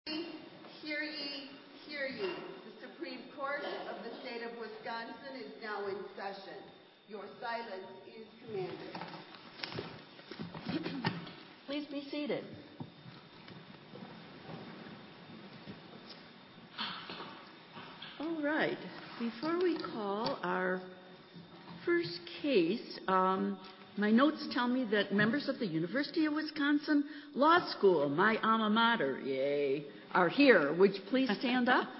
Hear ye, hear ye. The Supreme Court of the state of Wisconsin is now in session. Your silence is commanded. Please be seated. All right. Before we call our first case, my notes tell me that members of the University of Wisconsin Law School, my alma mater, yay, are here. Would you please stand up?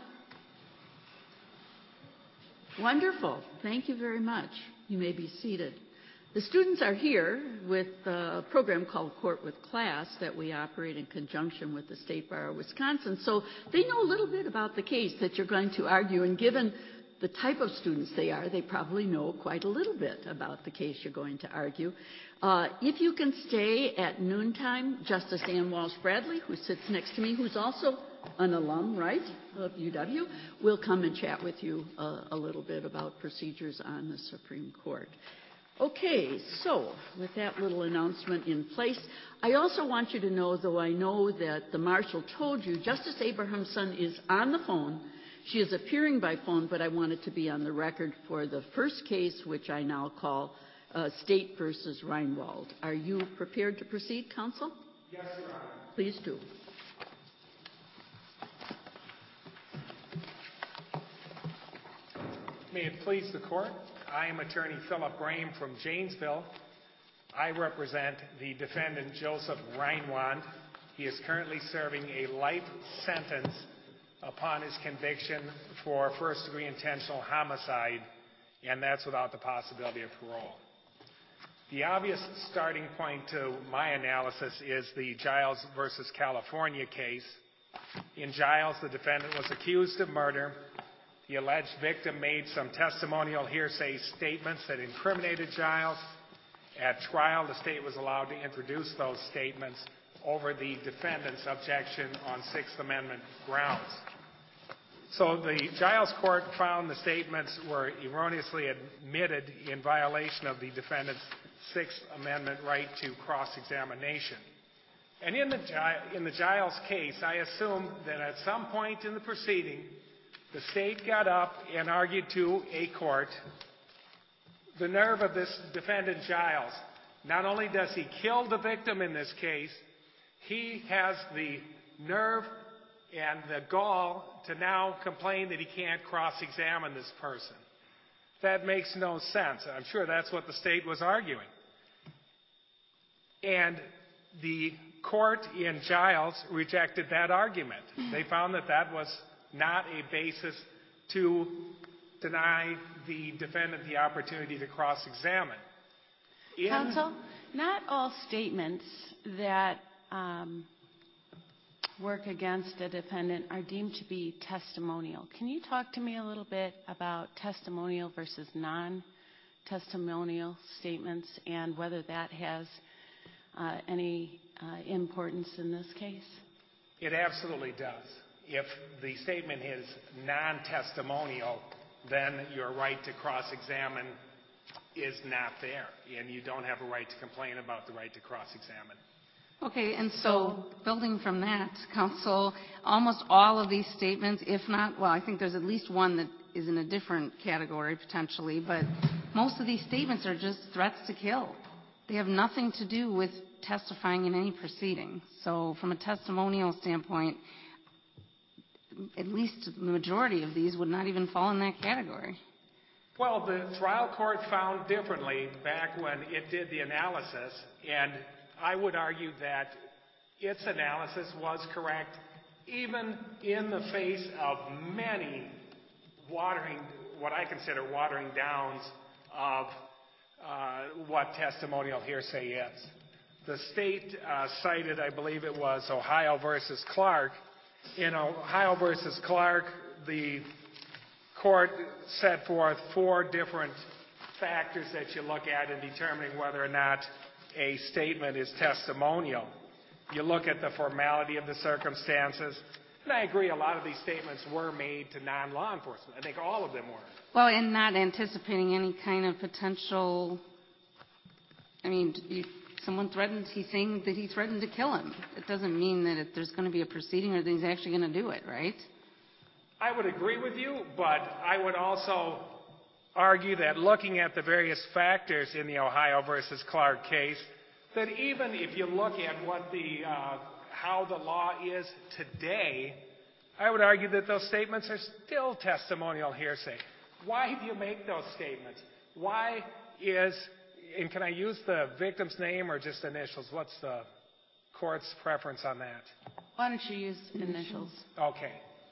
Wonderful. Thank you very much. You may be seated. The students are here with a program called Court with Class that we operate in conjunction with the State Bar of Wisconsin. So they know a little bit about the case that you're going to argue, and given the type of students they are, they probably know quite a little bit about the case you're going to argue. If you can stay at noontime, Justice Ann Walsh-Bradley, who sits next to me, who's also an alum, right, of UW, will come and chat with you a little bit about procedures on the Supreme Court. Okay, so with that little announcement in place, I also want you to know, though I know that the marshal told you, Justice Abrahamson is on the phone. She is appearing by phone, but I want it to be on the record for the first case, which I now call State versus Reinwald. Are you prepared to proceed, counsel? Yes, Your Honor. Please do. May it please the court, I am attorney Philip Graham from Janesville. I represent the defendant Joseph Reinwand. He is currently serving a life sentence upon his conviction for first-degree intentional homicide, and that's without the possibility of parole. The obvious starting point to my analysis is the Giles versus California case. In Giles, the defendant was accused of murder. The alleged victim made some testimonial hearsay statements that incriminated Giles. At trial, the state was allowed to introduce those statements over the defendant's objection on Sixth Amendment grounds. So the Giles court found the statements were erroneously admitted in violation of the defendant's Sixth Amendment right to cross-examination. And in the Giles case, I assume that at some point in the proceeding, the state got up and argued to a court, the nerve of this defendant Giles. Not only does he kill the victim in this case, he has the nerve and the gall to now complain that he can't cross-examine this person. That makes no sense. I'm sure that's what the state was arguing. And the court in Giles rejected that argument. They found that that was not a basis to deny the defendant the opportunity to cross-examine. Counsel, not all statements that work against a defendant are deemed to be testimonial. Can you talk to me a little bit about testimonial versus non-testimonial statements and whether that has any importance in this case? It absolutely does. If the statement is non-testimonial, then your right to cross-examine is not there, and you don't have a right to complain about the right to cross-examine. Okay, and so building from that, counsel, almost all of these statements, if not, well, I think there's at least one that is in a different category potentially, but most of these statements are just threats to kill. They have nothing to do with testifying in any proceeding. So from a testimonial standpoint, at least the majority of these would not even fall in that category. Well, the trial court found differently back when it did the analysis, and I would argue that its analysis was correct even in the face of many what I consider watering downs of what testimonial hearsay is. The state cited, I believe it was Ohio versus Clark. In Ohio versus Clark, the court set forth 4 different factors that you look at in determining whether or not a statement is testimonial. You look at the formality of the circumstances, and I agree a lot of these statements were made to non-law enforcement. I think all of them were. Well, and not anticipating any kind of potential, I mean, he's saying that he threatened to kill him. It doesn't mean that there's going to be a proceeding or that he's actually going to do it, right? I would agree with you, but I would also argue that looking at the various factors in the Ohio versus Clark case, that even if you look at what how the law is today, I would argue that those statements are still testimonial hearsay. Why do you make those statements? And can I use the victim's name or just initials? What's the court's preference on that? Why don't you use initials? Okay.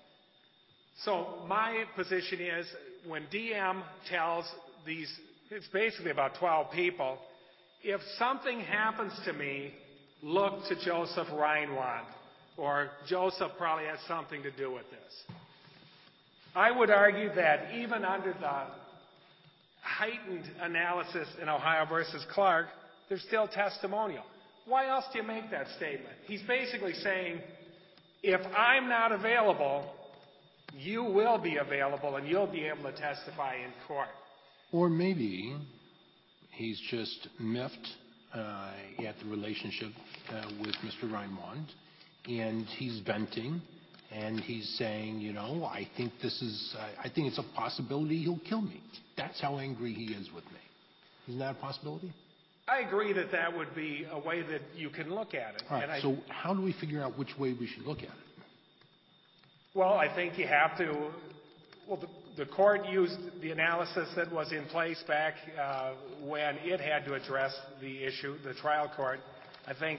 So my position is when DM tells it's basically about 12 people, if something happens to me, look to Joseph Reinwand, or Joseph probably has something to do with this. I would argue that even under the heightened analysis in Ohio versus Clark, there's still testimonial. Why else do you make that statement? He's basically saying, if I'm not available, you will be available and you'll be able to testify in court. Or maybe he's just miffed at the relationship with Mr. Reinwand, and he's venting, and he's saying, I think it's a possibility he'll kill me. That's how angry he is with me. Isn't that a possibility? I agree that would be a way that you can look at it. All right, so how do we figure out which way we should look at it? Well, I think you have to. Well, the court used the analysis that was in place back when it had to address the issue, the trial court. I think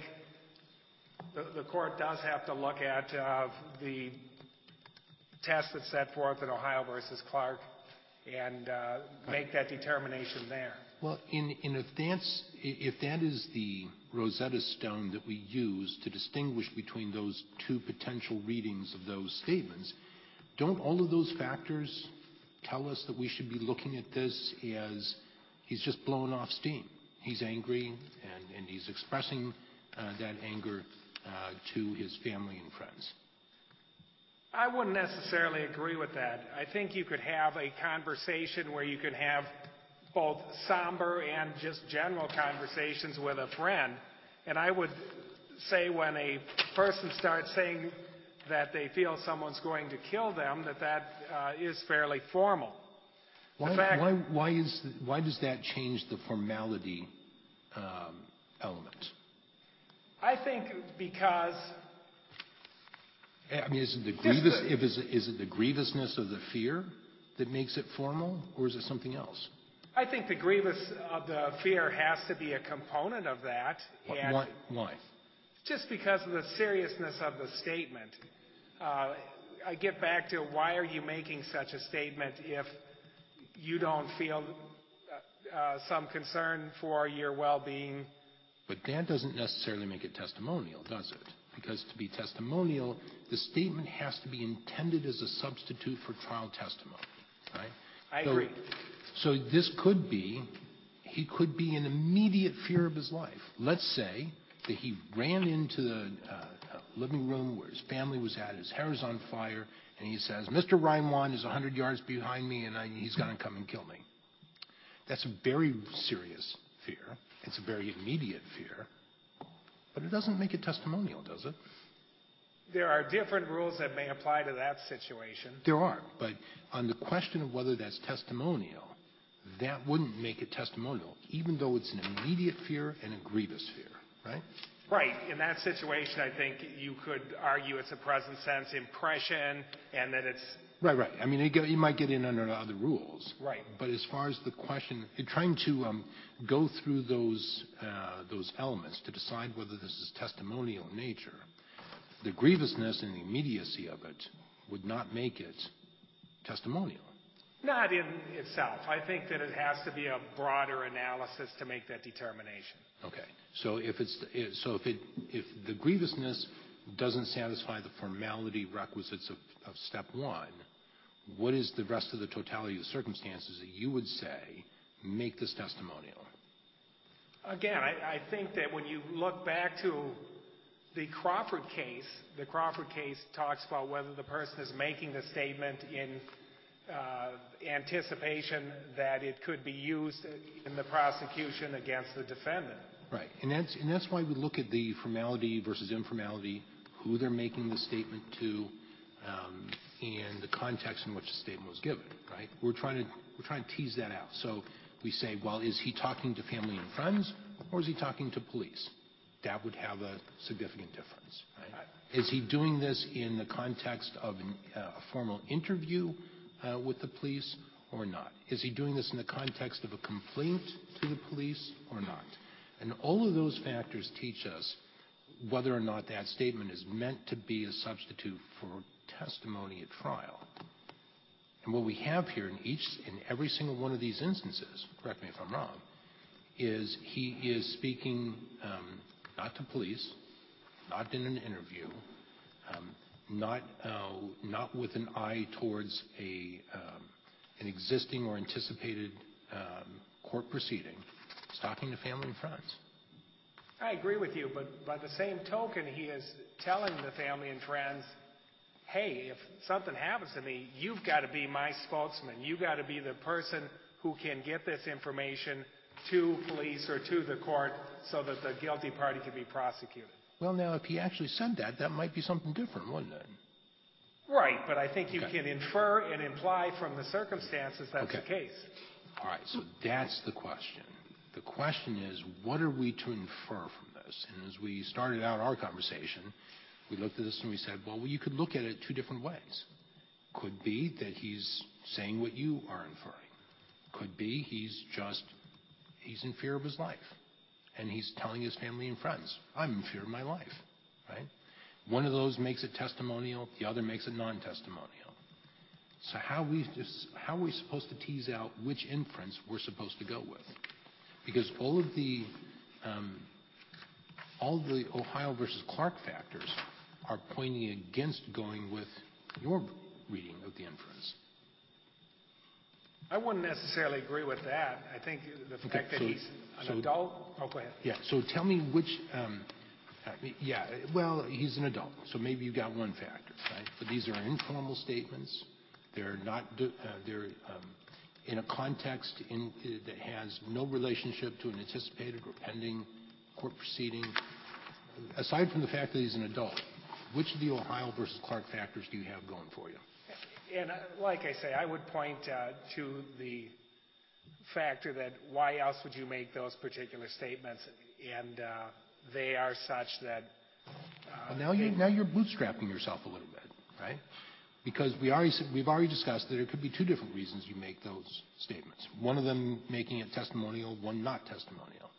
the court does have to look at the test that's set forth in Ohio versus Clark and make that determination there. Well, if that is the Rosetta Stone that we use to distinguish between those two potential readings of those statements, don't all of those factors tell us that we should be looking at this as he's just blowing off steam? He's angry, and he's expressing that anger to his family and friends. I wouldn't necessarily agree with that. I think you could have a conversation where you could have both somber and just general conversations with a friend. And I would say when a person starts saying that they feel someone's going to kill them, that is fairly formal. Why does that change the formality element? I think because... I mean, is it the grievousness of the fear that makes it formal, or is it something else? I think the grievous of the fear has to be a component of that. Why? Just because of the seriousness of the statement. I get back to why are you making such a statement if you don't feel some concern for your well-being? But that doesn't necessarily make it testimonial, does it? Because to be testimonial, the statement has to be intended as a substitute for trial testimony, right? I agree. So this could be, he could be in immediate fear of his life. Let's say that he ran into the living room where his family was at, his hair is on fire, and he says, Mr. Reinwand is 100 yards behind me, and he's going to come and kill me. That's a very serious fear. It's a very immediate fear. But it doesn't make it testimonial, does it? There are different rules that may apply to that situation. There are. But on the question of whether that's testimonial, that wouldn't make it testimonial, even though it's an immediate fear and a grievous fear, right? Right. In that situation, I think you could argue it's a present sense impression and that it's... Right. I mean, you might get in under other rules. Right. But as far as the question, trying to go through those elements to decide whether this is testimonial in nature, the grievousness and the immediacy of it would not make it testimonial. Not in itself. I think that it has to be a broader analysis to make that determination. Okay. So if the grievousness doesn't satisfy the formality requisites of step one, what is the rest of the totality of the circumstances that you would say make this testimonial? Again, I think that when you look back to the Crawford case talks about whether the person is making the statement in anticipation that it could be used in the prosecution against the defendant. Right, and that's why we look at the formality versus informality, who they're making the statement to, and the context in which the statement was given. Right, we're trying to tease that out. So we say, well, is he talking to family and friends, or is he talking to police? That would have a significant difference. Right? Is he doing this in the context of a formal interview with the police or not? Is he doing this in the context of a complaint to the police or not? And all of those factors teach us whether or not that statement is meant to be a substitute for testimony at trial. And what we have here in every single one of these instances, correct me if I'm wrong, is he is speaking not to police, not in an interview, not with an eye towards an existing or anticipated court proceeding. He's talking to family and friends. I agree with you, but by the same token, he is telling the family and friends, hey, if something happens to me, you've got to be my spokesman. You've got to be the person who can get this information to police or to the court so that the guilty party can be prosecuted. Well, now, if he actually said that, that might be something different, wouldn't it? Right, but I think you can infer and imply from the circumstances that's the case. All right, so that's the question. The question is, what are we to infer from this? And as we started out our conversation, we looked at this and we said, well, you could look at it two different ways. Could be that he's saying what you are inferring. Could be he's in fear of his life. And he's telling his family and friends, I'm in fear of my life, right? One of those makes it testimonial, the other makes it non-testimonial. So how are we supposed to tease out which inference we're supposed to go with? Because all of the Ohio versus Clark factors are pointing against going with your reading of the inference. I wouldn't necessarily agree with that. I think the fact that he's an adult. Oh, go ahead. Yeah. So tell me which. Well, he's an adult, so maybe you got one factor, right? But these are informal statements. They're not. They're in a context that has no relationship to an anticipated or pending court proceeding. Aside from the fact that he's an adult, which of the Ohio versus Clark factors do you have going for you? And like I say, I would point to the factor that why else would you make those particular statements? And they are such that. Now you're bootstrapping yourself a little bit, right? Because we've already discussed that there could be two different reasons you make those statements. One of them making it testimonial, one not testimonial.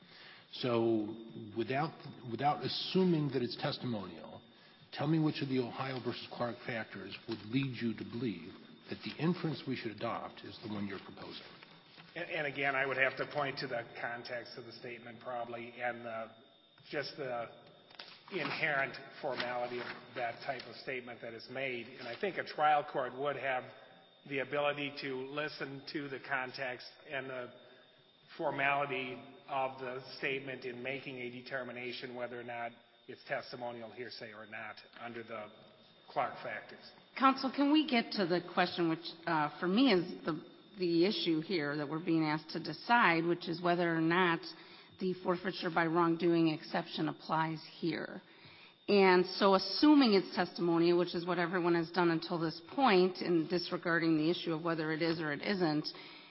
So without assuming that it's testimonial, tell me which of the Ohio versus Clark factors would lead you to believe that the inference we should adopt is the one you're proposing. And again, I would have to point to the context of the statement probably and just the inherent formality of that type of statement that is made. And I think a trial court would have the ability to listen to the context and the formality of the statement in making a determination whether or not it's testimonial, hearsay, or not under the Clark factors. Counsel, can we get to the question which, for me, is the issue here that we're being asked to decide, which is whether or not the forfeiture by wrongdoing exception applies here. And so assuming it's testimonial, which is what everyone has done until this point in disregarding the issue of whether it is or it isn't,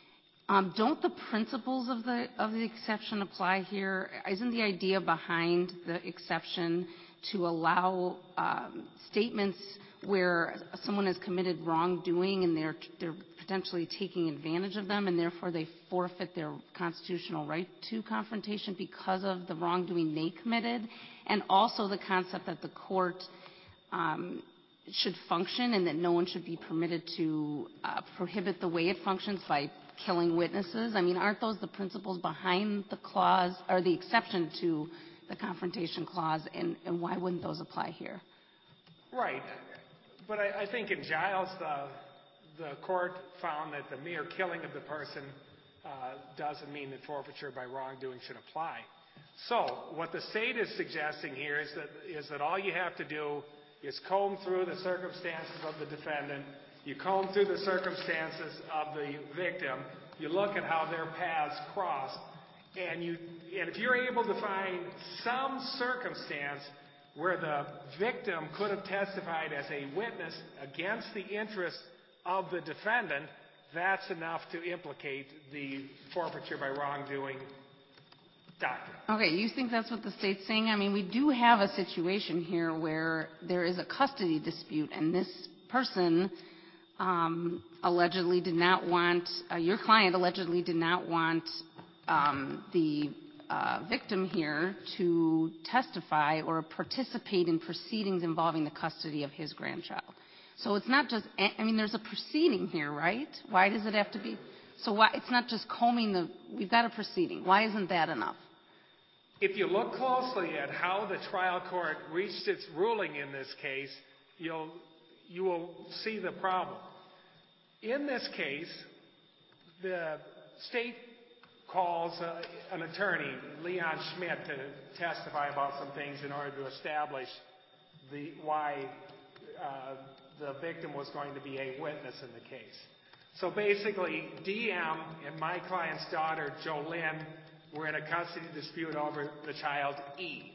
don't the principles of the exception apply here? Isn't the idea behind the exception to allow statements where someone has committed wrongdoing and they're potentially taking advantage of them and therefore they forfeit their constitutional right to confrontation because of the wrongdoing they committed, and also the concept that the court should function and that no one should be permitted to prohibit the way it functions by killing witnesses? I mean, aren't those the principles behind the clause or the exception to the confrontation clause, and why wouldn't those apply here? Right. But I think in Giles, the court found that the mere killing of the person doesn't mean that forfeiture by wrongdoing should apply. So what the state is suggesting here is that all you have to do is comb through the circumstances of the defendant, you comb through the circumstances of the victim, you look at how their paths cross, and if you're able to find some circumstance where the victim could have testified as a witness against the interest of the defendant, that's enough to implicate the forfeiture by wrongdoing doctrine. Okay, you think that's what the state's saying? I mean, we do have a situation here where there is a custody dispute, and this person allegedly did not want, your client allegedly did not want the victim here to testify or participate in proceedings involving the custody of his grandchild. So it's not just, I mean, there's a proceeding here, right? Why does it have to be? So why, it's not just we've got a proceeding. Why isn't that enough? If you look closely at how the trial court reached its ruling in this case, you will see the problem. In this case, the state calls an attorney, Leon Schmidt, to testify about some things in order to establish why the victim was going to be a witness in the case. So basically, DM and my client's daughter, Jolynn, were in a custody dispute over the child, E.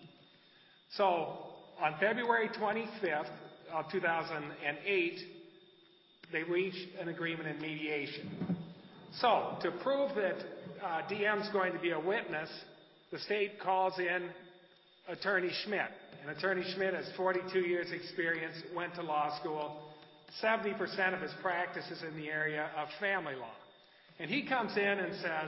So on February 25th of 2008, they reached an agreement in mediation. So to prove that DM's going to be a witness, the state calls in Attorney Schmidt. And Attorney Schmidt has 42 years experience, went to law school. 70% of his practice is in the area of family law. And he comes in and says,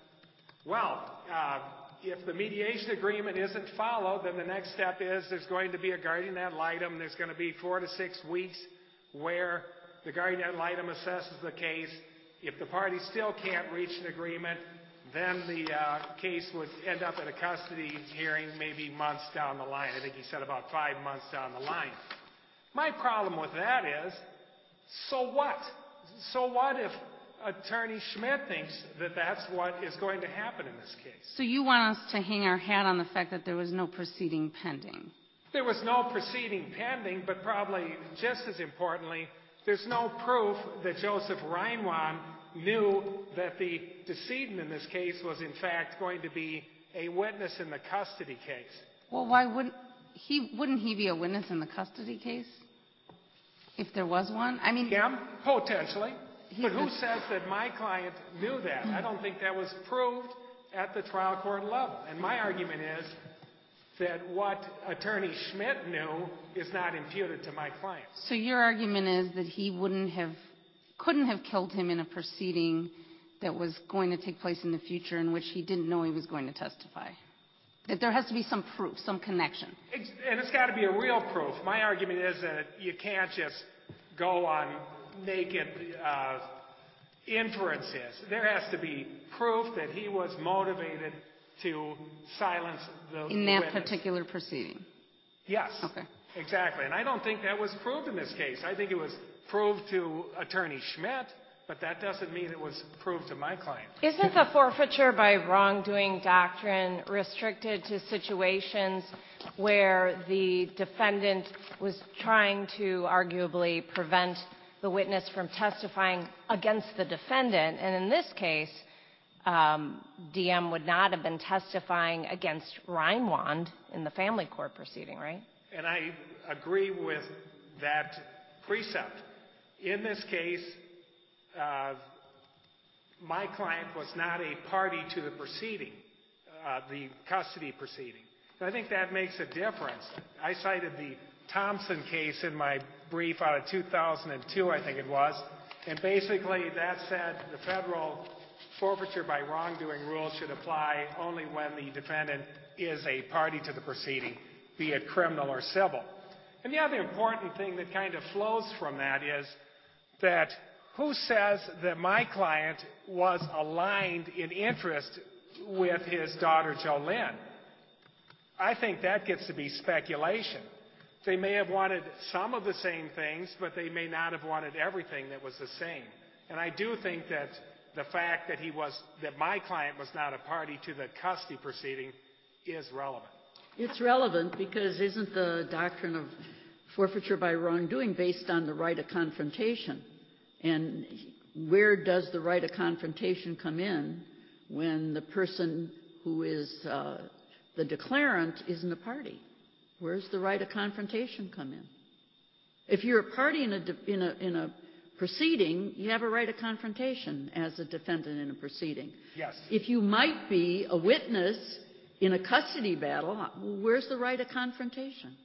well, if the mediation agreement isn't followed, then the next step is there's going to be a guardian ad litem. There's going to be 4 to 6 weeks where the guardian ad litem assesses the case. If the parties still can't reach an agreement, then the case would end up at a custody hearing maybe months down the line. I think he said about 5 months down the line. My problem with that is, so what? So what if Attorney Schmidt thinks that that's what is going to happen in this case? So you want us to hang our hat on the fact that there was no proceeding pending? There was no proceeding pending, but probably just as importantly, there's no proof that Joseph Reinwan knew that the decedent in this case was in fact going to be a witness in the custody case. Well, why wouldn't he be a witness in the custody case? If there was one? I mean, yeah, potentially. But who says that my client knew that? I don't think that was proved at the trial court level. And my argument is that what Attorney Schmidt knew is not imputed to my client. So your argument is that he couldn't have killed him in a proceeding that was going to take place in the future in which he didn't know he was going to testify? That there has to be some proof, some connection. And it's got to be a real proof. My argument is that you can't just go on naked inferences. There has to be proof that he was motivated to silence the in that witness. Particular proceeding? Yes. Okay. Exactly. And I don't think that was proved in this case. I think it was proved to Attorney Schmidt, but that doesn't mean it was proved to my client. Isn't the forfeiture by wrongdoing doctrine restricted to situations where the defendant was trying to arguably prevent the witness from testifying against the defendant? And in this case, DM would not have been testifying against Reinwand in the family court proceeding, right? And I agree with that precept. In this case, my client was not a party to the proceeding, the custody proceeding. And I think that makes a difference. I cited the Thompson case in my brief out of 2002, I think it was, and basically that said the federal forfeiture by wrongdoing rule should apply only when the defendant is a party to the proceeding, be it criminal or civil. And the other important thing that kind of flows from that is that who says that my client was aligned in interest with his daughter, Jolynn? I think that gets to be speculation. They may have wanted some of the same things, but they may not have wanted everything that was the same. And I do think that the fact that my client was not a party to the custody proceeding is relevant. It's relevant because isn't the doctrine of forfeiture by wrongdoing based on the right of confrontation? And where does the right of confrontation come in when the person who is the declarant, isn't a party. Where's the right of confrontation come in? If you're a party in a proceeding, you have a right of confrontation as a defendant in a proceeding. Yes. If you might be a witness in a custody battle, where's the right of confrontation?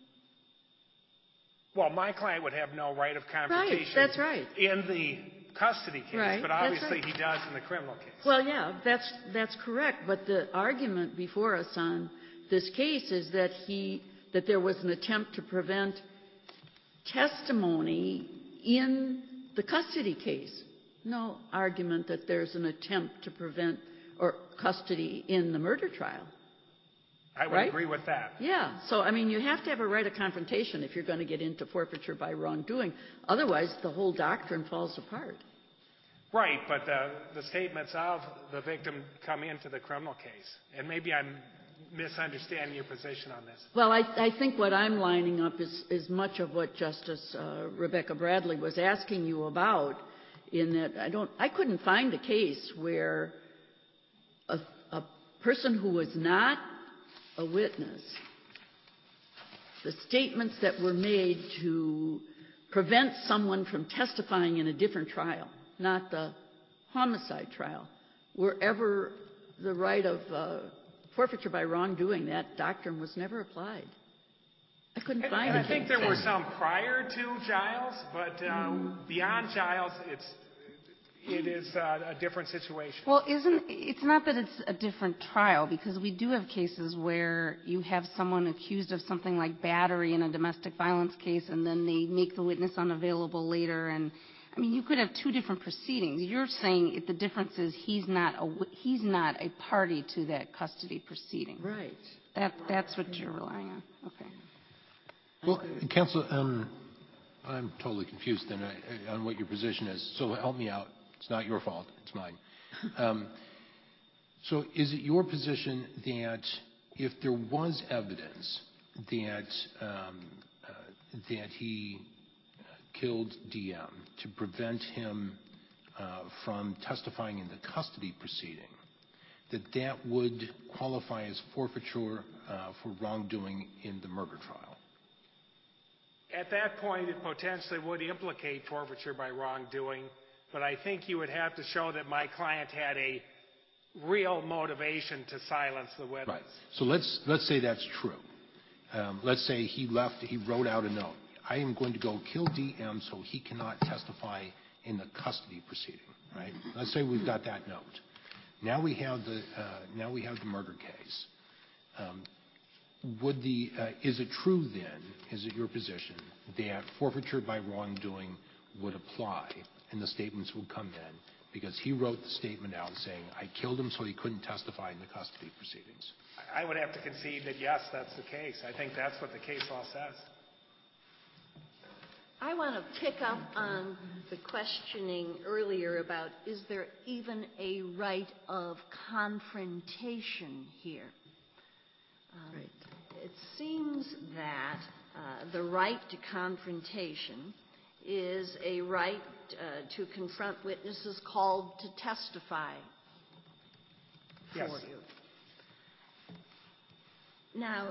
Well, my client would have no right of confrontation. Right, that's right. In the custody case, Right, but that's obviously right. he does in the criminal case. Well, yeah, that's correct. But the argument before us on this case is that there was an attempt to prevent testimony in the custody case. No argument that there's an attempt to prevent or custody in the murder trial. I would right? agree with that. Yeah. So, I mean, you have to have a right of confrontation if you're going to get into forfeiture by wrongdoing. Otherwise, the whole doctrine falls apart. Right, but the statements of the victim come into the criminal case. And maybe I'm misunderstanding your position on this. Well, I think what I'm lining up is much of what Justice Rebecca Bradley was asking you about, in that I couldn't find a case where a person who was not a witness, the statements that were made to prevent someone from testifying in a different trial, not the homicide trial, wherever the right of forfeiture by wrongdoing, that doctrine was never applied. I couldn't find it. I think there were some prior to Giles, but beyond Giles, it is a different situation. Well, it's not that it's a different trial, because we do have cases where you have someone accused of something like battery in a domestic violence case, and then they make the witness unavailable later. And I mean, you could have two different proceedings. You're saying the difference is he's not a party to that custody proceeding. Right. That's what you're relying on. Okay. Well, Counsel, I'm totally confused then on what your position is. So help me out. It's not your fault. It's mine. So is it your position that if there was evidence that he killed DM to prevent him from testifying in the custody proceeding, that would qualify as forfeiture for wrongdoing in the murder trial? At that point, it potentially would implicate forfeiture by wrongdoing, but I think you would have to show that my client had a real motivation to silence the witness. Right. So let's say that's true. Let's say he wrote out a note. I am going to go kill DM so he cannot testify in the custody proceeding. Right. Let's say we've got that note. Now we have the murder case. Is it true then? Is it your position that forfeiture by wrongdoing would apply and the statements would come in because he wrote the statement out saying, I killed him so he couldn't testify in the custody proceedings? I would have to concede that, yes, that's the case. I think that's what the case law says. I want to pick up on the questioning earlier about, is there even a right of confrontation here? Right. It seems that the right to confrontation is a right to confront witnesses called to testify for Yes. you. Now,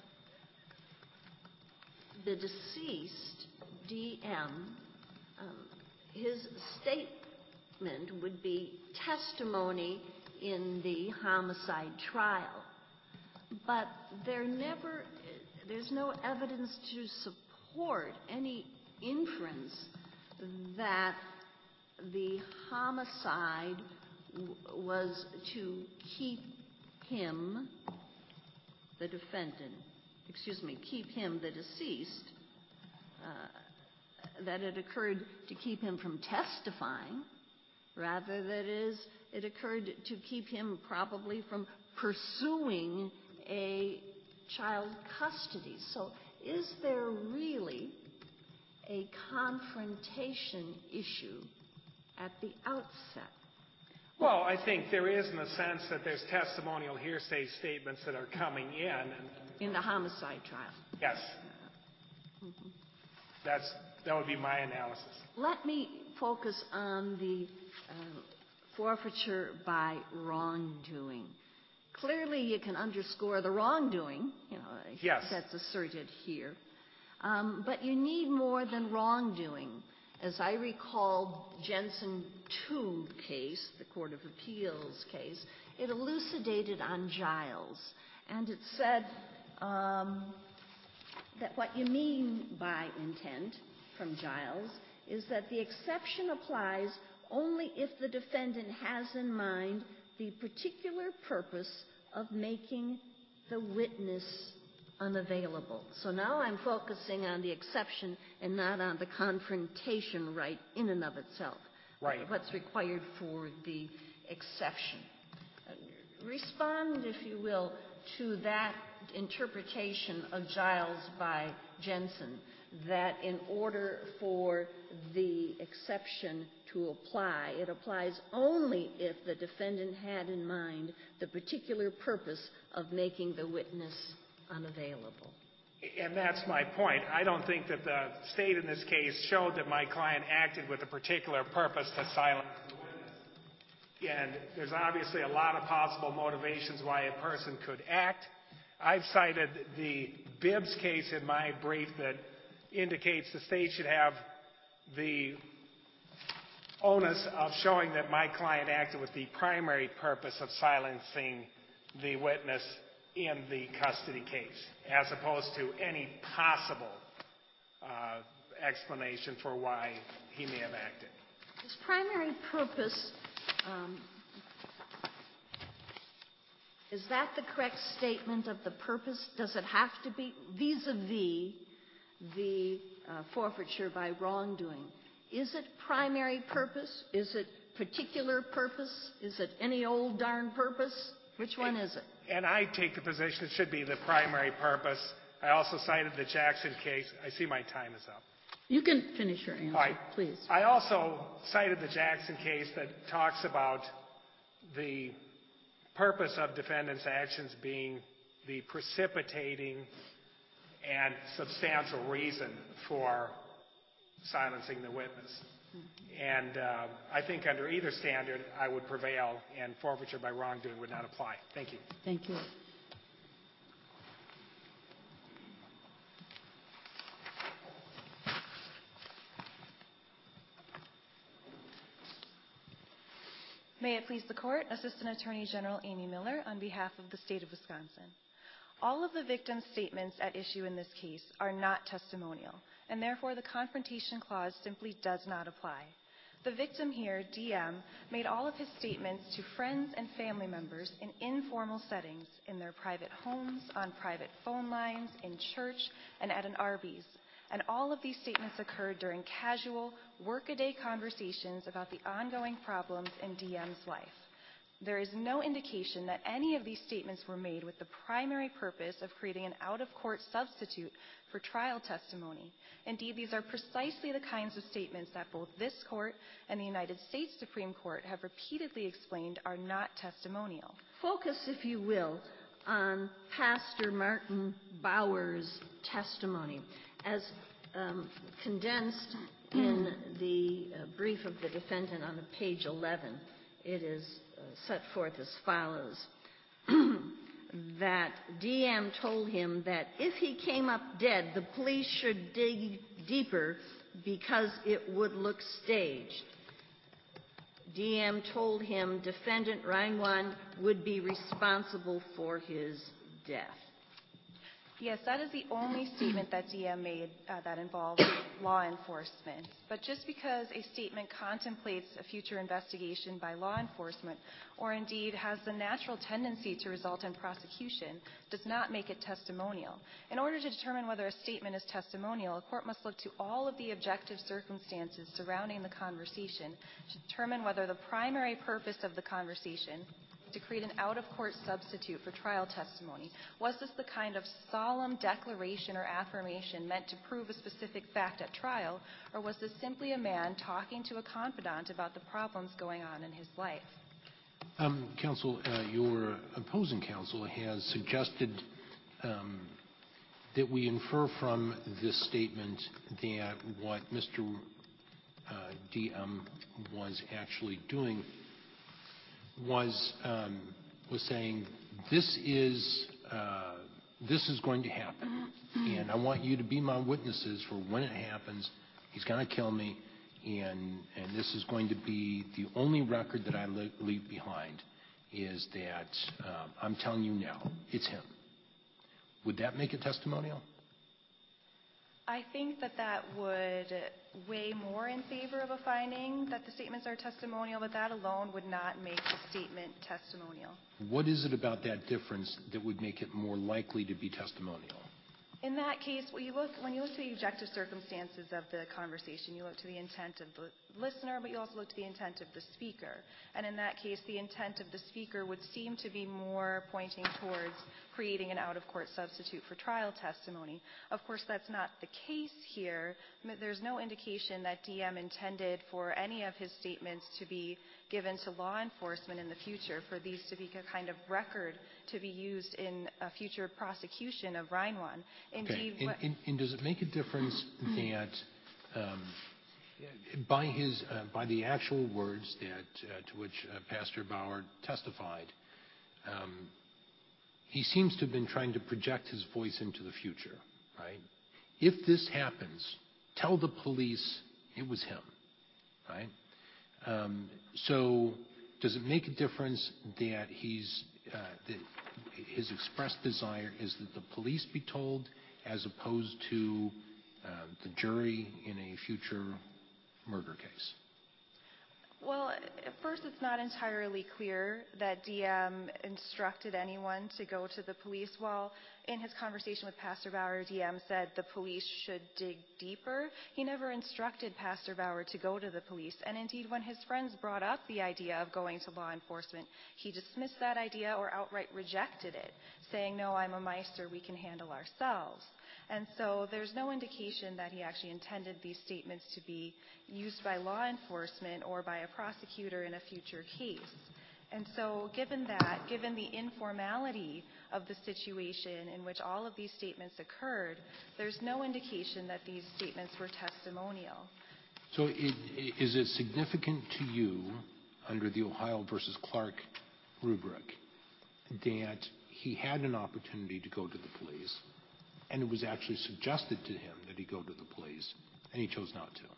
the deceased, DM, his statement would be testimony in the homicide trial. But there's no evidence to support any inference that the homicide was to keep him, the deceased, that it occurred to keep him from testifying, rather that it occurred to keep him probably from pursuing a child custody. So is there really a confrontation issue at the outset? Well, I think there is in the sense that there's testimonial hearsay statements that are coming in the homicide trial. Yes. That would be my analysis. Let me focus on the forfeiture by wrongdoing Clearly, you can underscore the wrongdoing, Yes. that's asserted here. But you need more than wrongdoing. As I recall Jensen 2 case, the Court of Appeals case, it elucidated on Giles. And it said that what you mean by intent from Giles is that the exception applies only if the defendant has in mind the particular purpose of making the witness unavailable. So now I'm focusing on the exception and not on the confrontation right in and of itself. Right. What's required for the exception. Respond, if you will, to that interpretation of Giles by Jensen, that in order for the exception to apply, it applies only if the defendant had in mind the particular purpose of making the witness unavailable. And that's my point. I don't think that the state in this case showed that my client acted with a particular purpose to silence the witness. And there's obviously a lot of possible motivations why a person could act. I've cited the Bibbs case in my brief that indicates the state should have the onus of showing that my client acted with the primary purpose of silencing the witness in the custody case, as opposed to any possible explanation for why he may have acted. His primary purpose, is that the correct statement of the purpose? Does it have to be vis-a-vis the forfeiture by wrongdoing? Is it primary purpose? Is it particular purpose? Is it any old darn purpose? Which one is it? And I take the position it should be the primary purpose. I also cited the Jackson case. I see my time is up. You can finish your answer, Right. please. I also cited the Jackson case that talks about the purpose of defendant's actions being the precipitating and substantial reason for silencing the witness. And I think under either standard, I would prevail, and forfeiture by wrongdoing would not apply. Thank you. Thank you. May it please the Court, Assistant Attorney General Amy Miller on behalf of the State of Wisconsin. All of the victims' statements at issue in this case are not testimonial, and therefore the Confrontation Clause simply does not apply. The victim here, DM, made all of his statements to friends and family members in informal settings, in their private homes, on private phone lines, in church, and at an Arby's. And all of these statements occurred during casual, workaday conversations about the ongoing problems in DM's life. There is no indication that any of these statements were made with the primary purpose of creating an out-of-court substitute for trial testimony. Indeed, these are precisely the kinds of statements that both this Court and the United States Supreme Court have repeatedly explained are not testimonial. Focus, if you will, on Pastor Martin Bauer's testimony. As condensed in the brief of the defendant on page 11, it is set forth as follows, that DM told him that if he came up dead, the police should dig deeper because it would look staged. DM told him defendant Reinwand would be responsible for his death. Yes, that is the only statement that DM made that involved law enforcement. But just because a statement contemplates a future investigation by law enforcement, or indeed has the natural tendency to result in prosecution, does not make it testimonial. In order to determine whether a statement is testimonial, a court must look to all of the objective circumstances surrounding the conversation to determine whether the primary purpose of the conversation to create an out-of-court substitute for trial testimony. Was this the kind of solemn declaration or affirmation meant to prove a specific fact at trial, or was this simply a man talking to a confidant about the problems going on in his life? Counsel, your opposing counsel has suggested that we infer from this statement that what Mr. DM was actually doing was saying this is going to happen, and I want you to be my witnesses for when it happens. He's going to kill me, and this is going to be the only record that I leave behind is that I'm telling you now, it's him. Would that make it testimonial? I think that would weigh more in favor of a finding that the statements are testimonial, but that alone would not make the statement testimonial. What is it about that difference that would make it more likely to be testimonial? In that case, when you look to the objective circumstances of the conversation, you look to the intent of the listener, but you also look to the intent of the speaker. And in that case, the intent of the speaker would seem to be more pointing towards creating an out-of-court substitute for trial testimony. Of course, that's not the case here. There's no indication that DM intended for any of his statements to be given to law enforcement in the future, for these to be a kind of record to be used in a future prosecution of Reinwan. Indeed, okay. And does it make a difference that by the actual words that to which Pastor Bauer testified, he seems to have been trying to project his voice into the future, right? If this happens, tell the police it was him, right? So does it make a difference that his expressed desire is that the police be told as opposed to the jury in a future murder case? Well, at first it's not entirely clear that DM instructed anyone to go to the police. While in his conversation with Pastor Bauer, DM said the police should dig deeper, he never instructed Pastor Bauer to go to the police. And indeed, when his friends brought up the idea of going to law enforcement, he dismissed that idea or outright rejected it, saying, no, I'm a Meister, we can handle ourselves. And so there's no indication that he actually intended these statements to be used by law enforcement or by a prosecutor in a future case. And so given the informality of the situation in which all of these statements occurred, there's no indication that these statements were testimonial. So is it significant to you, under the Ohio versus Clark rubric, that he had an opportunity to go to the police, and it was actually suggested to him that he go to the police, and he chose not to?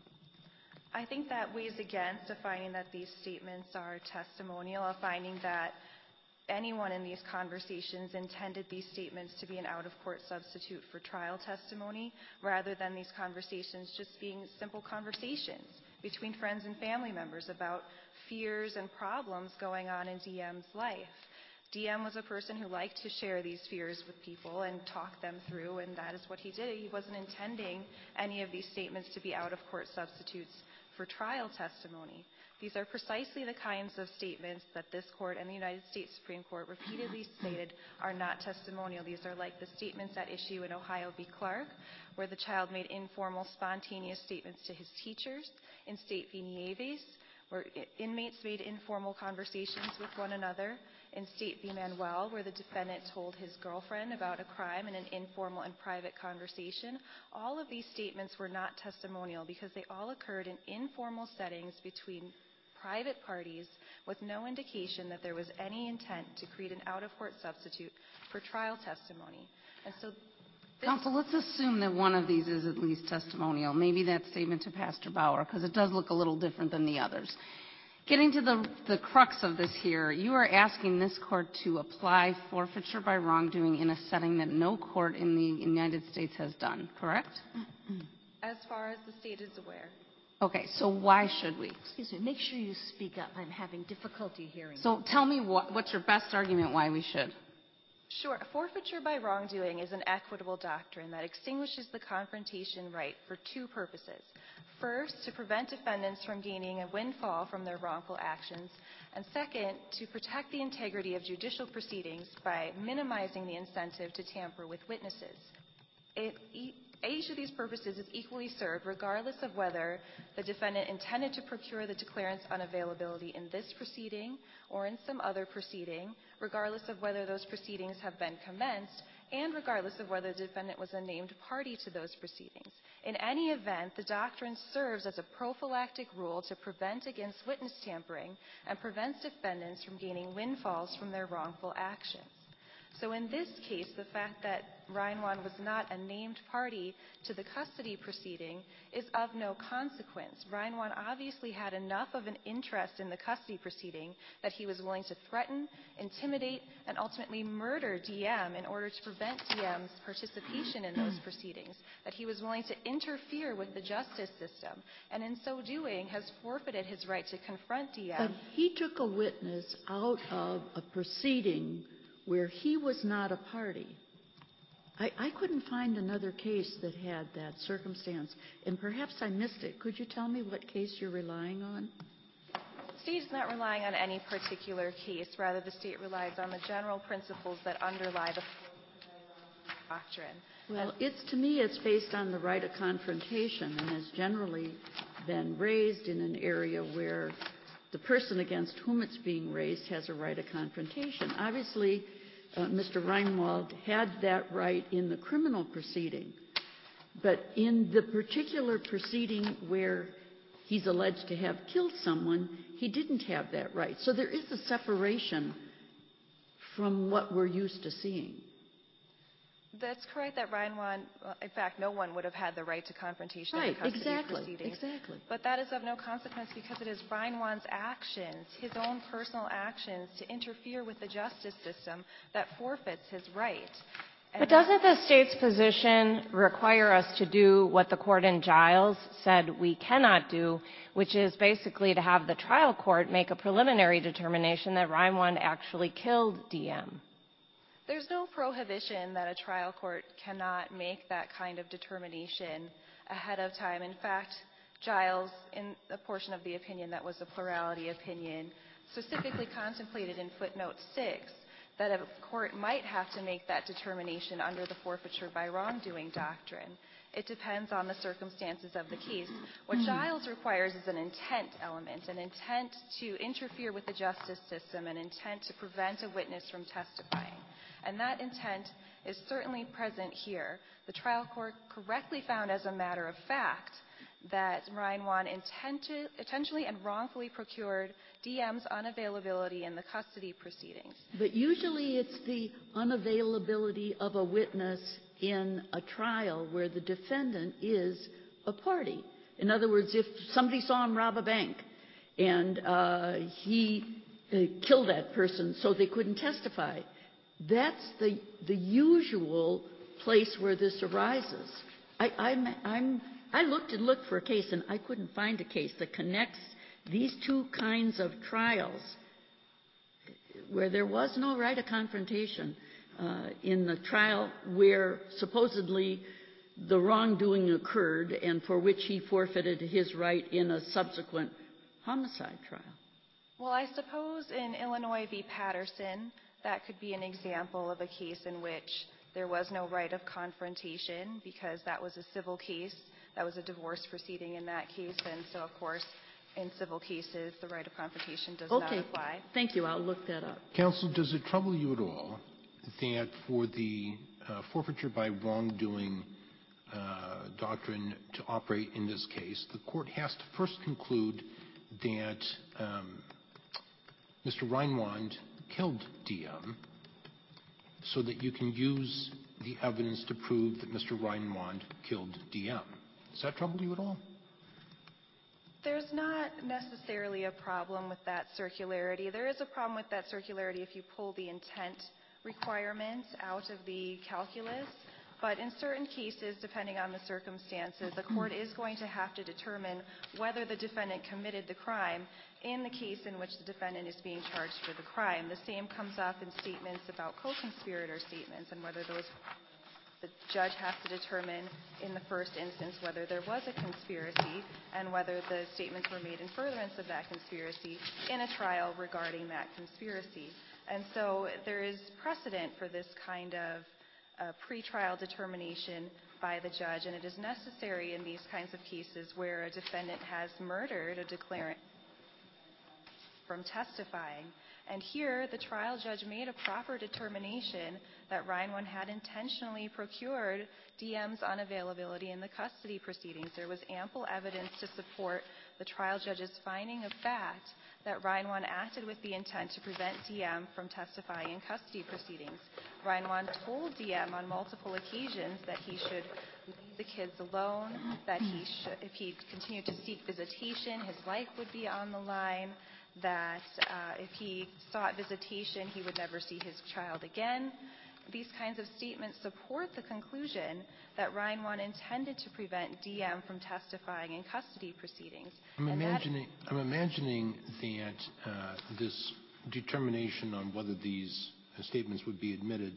I think that weighs against a finding that these statements are testimonial, a finding that anyone in these conversations intended these statements to be an out-of-court substitute for trial testimony, rather than these conversations just being simple conversations between friends and family members about fears and problems going on in DM's life. DM was a person who liked to share these fears with people and talk them through, and that is what he did. He wasn't intending any of these statements to be out-of-court substitutes for trial testimony. These are precisely the kinds of statements that this court and the United States Supreme Court repeatedly stated are not testimonial. These are like the statements at issue in Ohio v. Clark, where the child made informal, spontaneous statements to his teachers, in State v. Nieves, where inmates made informal conversations with one another, in State v. Manuel, where the defendant told his girlfriend about a crime in an informal and private conversation. All of these statements were not testimonial because they all occurred in informal settings between private parties with no indication that there was any intent to create an out-of-court substitute for trial testimony. And so Counsel, let's assume that one of these is at least testimonial, maybe that statement to Pastor Bauer, because it does look a little different than the others. Getting to the crux of this here, you are asking this court to apply forfeiture by wrongdoing in a setting that no court in the United States has done, correct? As far as the state is aware. Okay, so why should we? Excuse me, make sure you speak up. I'm having difficulty hearing. So tell me what's your best argument why we should? Sure. Forfeiture by wrongdoing is an equitable doctrine that extinguishes the confrontation right for two purposes. First, to prevent defendants from gaining a windfall from their wrongful actions, and second, to protect the integrity of judicial proceedings by minimizing the incentive to tamper with witnesses. Each of these purposes is equally served regardless of whether the defendant intended to procure the declarant's unavailability in this proceeding or in some other proceeding, regardless of whether those proceedings have been commenced, and regardless of whether the defendant was a named party to those proceedings. In any event, the doctrine serves as a prophylactic rule to prevent against witness tampering and prevents defendants from gaining windfalls from their wrongful actions. So in this case, the fact that Reinwand was not a named party to the custody proceeding is of no consequence. Reinwand obviously had enough of an interest in the custody proceeding that he was willing to threaten, intimidate, and ultimately murder DM in order to prevent DM's participation in those proceedings, that he was willing to interfere with the justice system, and in so doing has forfeited his right to confront DM. But he took a witness out of a proceeding where he was not a party. I couldn't find another case that had that circumstance, and perhaps I missed it. Could you tell me what case you're relying on? The state is not relying on any particular case. Rather, the state relies on the general principles that underlie the doctrine. Well, to me, it's based on the right of confrontation and has generally been raised in an area where the person against whom it's being raised has a right of confrontation. Obviously, Mr. Reinwand had that right in the criminal proceeding, but in the particular proceeding where he's alleged to have killed someone, he didn't have that right. So there is a separation from what we're used to seeing. That's correct that Reinwand, in fact, no one would have had the right to confrontation in the custody proceedings. Exactly. But that is of no consequence because it is Reinwand's actions, his own personal actions, to interfere with the justice system that forfeits his right. But doesn't the state's position require us to do what the court in Giles said we cannot do, which is basically to have the trial court make a preliminary determination that Reinwand actually killed DM? There's no prohibition that a trial court cannot make that kind of determination ahead of time. In fact, Giles, in a portion of the opinion that was a plurality opinion, specifically contemplated in footnote 6 that a court might have to make that determination under the forfeiture by wrongdoing doctrine. It depends on the circumstances of the case. What Giles requires is an intent element, an intent to interfere with the justice system, an intent to prevent a witness from testifying. And that intent is certainly present here. The trial court correctly found as a matter of fact that Reinwand intentionally and wrongfully procured DM's unavailability in the custody proceedings. But usually it's the unavailability of a witness in a trial where the defendant is a party. In other words, if somebody saw him rob a bank and he killed that person so they couldn't testify, that's the usual place where this arises. I looked and looked for a case, and I couldn't find a case that connects these two kinds of trials where there was no right of confrontation in the trial where supposedly the wrongdoing occurred and for which he forfeited his right in a subsequent homicide trial. Well, I suppose in Illinois v. Patterson, that could be an example of a case in which there was no right of confrontation because that was a civil case. That was a divorce proceeding in that case. And so, of course, in civil cases, the right of confrontation does not apply. Thank you. I'll look that up. Counsel, does it trouble you at all that for the forfeiture by wrongdoing doctrine to operate in this case, the court has to first conclude that Mr. Reinwand killed DM so that you can use the evidence to prove that Mr. Reinwand killed DM? Does that trouble you at all? There's not necessarily a problem with that circularity. There is a problem with that circularity if you pull the intent requirements out of the calculus. But in certain cases, depending on the circumstances, the court is going to have to determine whether the defendant committed the crime in the case in which the defendant is being charged for the crime. The same comes up in statements about co-conspirator statements and whether those the judge has to determine in the first instance whether there was a conspiracy and whether the statements were made in furtherance of that conspiracy in a trial regarding that conspiracy. And so there is precedent for this kind of pretrial determination by the judge, and it is necessary in these kinds of cases where a defendant has murdered a declarant from testifying. And here, the trial judge made a proper determination that Reinwand had intentionally procured DM's unavailability in the custody proceedings. There was ample evidence to support the trial judge's finding of fact that Reinwan acted with the intent to prevent DM from testifying in custody proceedings. Reinwan told DM on multiple occasions that he should leave the kids alone, that if he continued to seek visitation, his life would be on the line, that if he sought visitation, he would never see his child again. These kinds of statements support the conclusion that Reinwan intended to prevent DM from testifying in custody proceedings. I'm imagining that this determination on whether these statements would be admitted,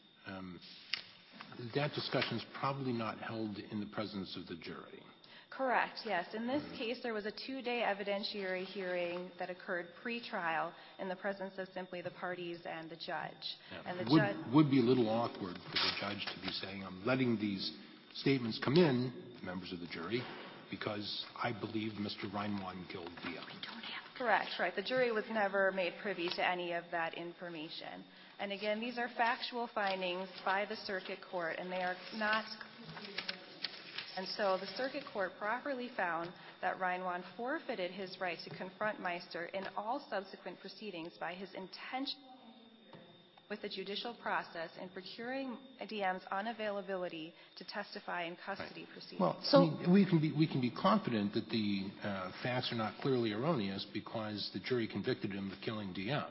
that discussion is probably not held in the presence of the jury. Correct, yes. In this case, there was a 2-day evidentiary hearing that occurred pre-trial in the presence of simply the parties and the judge. Yeah. And the would be a little awkward for the judge to be saying, I'm letting these statements come in, members of the jury, because I believe Mr. Reinwan killed DM. Correct, right. The jury was never made privy to any of that information. And again, these are factual findings by the circuit court, and they are not. And so the circuit court properly found that Reinwan forfeited his right to confront Meister in all subsequent proceedings by his intentional interference with the judicial process in procuring DM's unavailability to testify in custody proceedings. Well, we can be confident that the facts are not clearly erroneous because the jury convicted him of killing DM.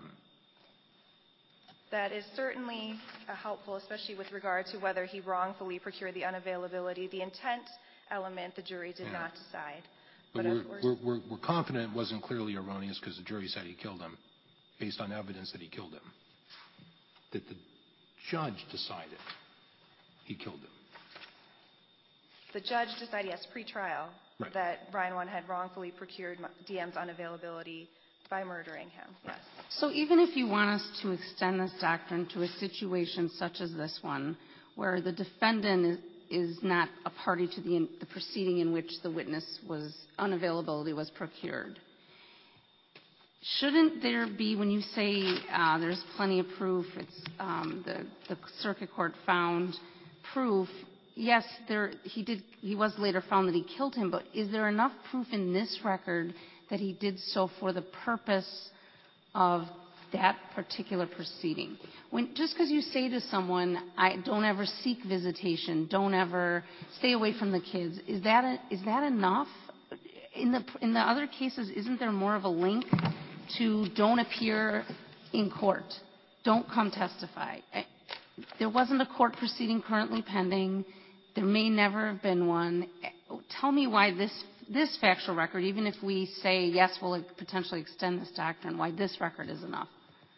That is certainly helpful, especially with regard to whether he wrongfully procured the unavailability. The intent element, the jury did not decide. But we're confident it wasn't clearly erroneous because the jury said he killed him based on evidence that he killed him. That the judge decided he killed him. The judge decided, yes, pre-trial, right, that Reinwan had wrongfully procured DM's unavailability by murdering him, yes. So even if you want us to extend this doctrine to a situation such as this one, where the defendant is not a party to the proceeding in which the witness unavailability was procured, shouldn't there be, when you say there's plenty of proof, it's the circuit court found proof, yes, he was later found that he killed him, but is there enough proof in this record that he did so for the purpose of that particular proceeding? Just because you say to someone, don't ever seek visitation, don't ever stay away from the kids, is that enough? In the other cases, isn't there more of a link to don't appear in court, don't come testify? There wasn't a court proceeding currently pending. There may never have been one. Tell me why this factual record, even if we say, yes, we'll potentially extend this doctrine, why this record is enough.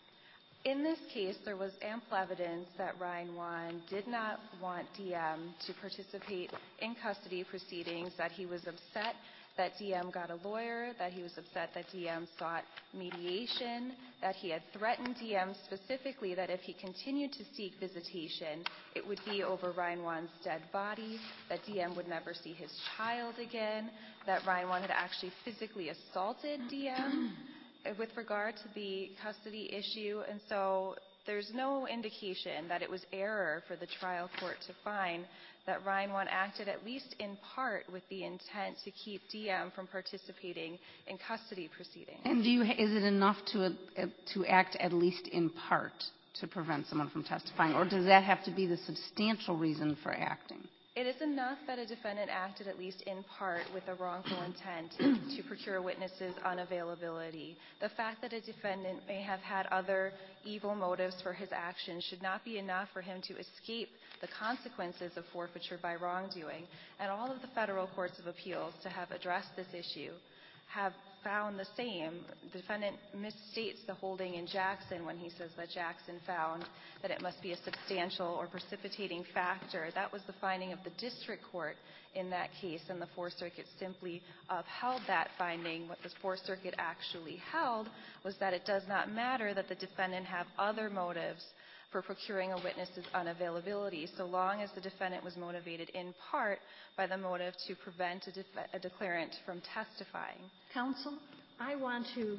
In this case, there was ample evidence that Reinwan did not want DM to participate in custody proceedings, that he was upset that DM got a lawyer, that he was upset that DM sought mediation, that he had threatened DM specifically that if he continued to seek visitation, it would be over Reinwan's dead body, that DM would never see his child again, that Reinwan had actually physically assaulted DM with regard to the custody issue. And so there's no indication that it was error for the trial court to find that Reinwan acted at least in part with the intent to keep DM from participating in custody proceedings. And is it enough to act at least in part to prevent someone from testifying, or does that have to be the substantial reason for acting? It is enough that a defendant acted at least in part with a wrongful intent to procure a witness's unavailability. The fact that a defendant may have had other evil motives for his actions should not be enough for him to escape the consequences of forfeiture by wrongdoing. And all of the federal courts of appeals to have addressed this issue have found the same. The defendant misstates the holding in Jackson when he says that Jackson found that it must be a substantial or precipitating factor. That was the finding of the district court in that case, and the Fourth Circuit simply upheld that finding. What the Fourth Circuit actually held was that it does not matter that the defendant have other motives for procuring a witness's unavailability, so long as the defendant was motivated in part by the motive to prevent a declarant from testifying. Counsel, I want to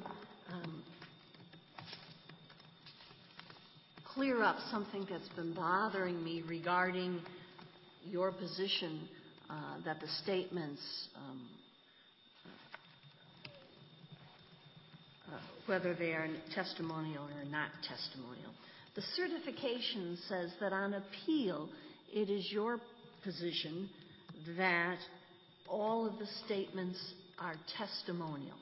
clear up something that's been bothering me regarding your position that the statements whether they are testimonial or not testimonial. The certification says that on appeal, it is your position that all of the statements are testimonial.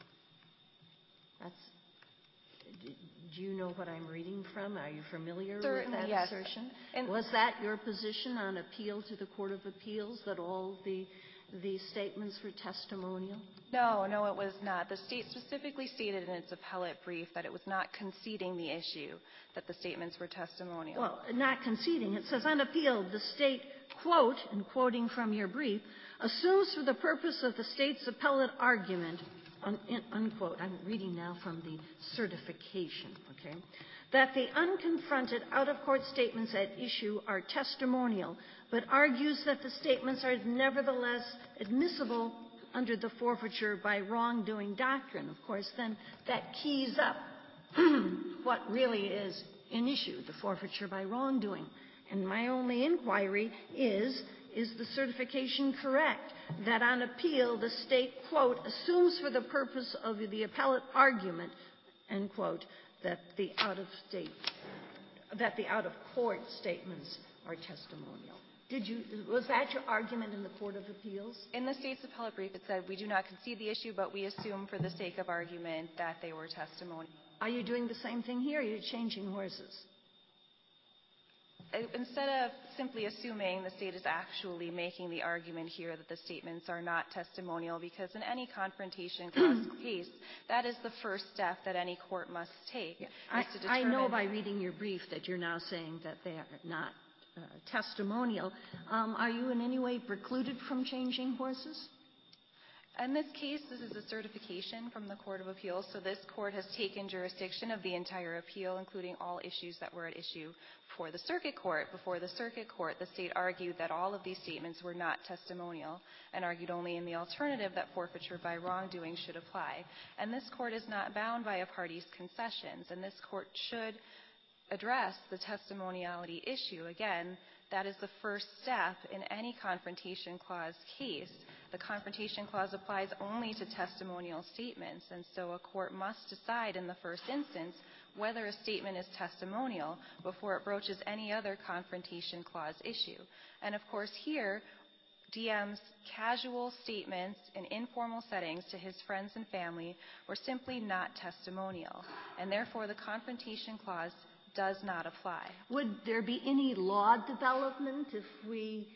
Do you know what I'm reading from? Are you familiar with that yes. assertion? And was that your position on appeal to the Court of Appeals, that all the statements were testimonial? No, it was not. The state specifically stated in its appellate brief that it was not conceding the issue, that the statements were testimonial. Well, not conceding. It says, on appeal, the state, quote, and quoting from your brief, assumes for the purpose of the state's appellate argument, unquote, I'm reading now from the certification, okay, that the unconfronted out-of-court statements at issue are testimonial, but argues that the statements are nevertheless admissible under the forfeiture by wrongdoing doctrine. Of course, then that keys up what really is an issue, the forfeiture by wrongdoing. And my only inquiry is the certification correct that on appeal the state, quote, assumes for the purpose of the appellate argument, end quote, that the out-of-court statements are testimonial. Was that your argument in the Court of Appeals? In the state's appellate brief, it said we do not concede the issue, but we assume for the sake of argument that they were testimonial. Are you doing the same thing here, or are you changing horses? Instead of simply assuming, the state is actually making the argument here that the statements are not testimonial, because in any confrontation clause case, that is the first step that any court must take. I know by reading your brief that you're now saying that they are not testimonial. Are you in any way precluded from changing horses? In this case, this is a certification from the Court of Appeals, so this court has taken jurisdiction of the entire appeal, including all issues that were at issue before the circuit court. Before the circuit court, the state argued that all of these statements were not testimonial and argued only in the alternative that forfeiture by wrongdoing should apply. And this court is not bound by a party's concessions, and this court should address the testimoniality issue. Again, that is the first step in any confrontation clause case. The confrontation clause applies only to testimonial statements, and so a court must decide in the first instance whether a statement is testimonial before it broaches any other confrontation clause issue. And of course here, DM's casual statements in informal settings to his friends and family were simply not testimonial, and therefore the confrontation clause does not apply. Would there be any law development if we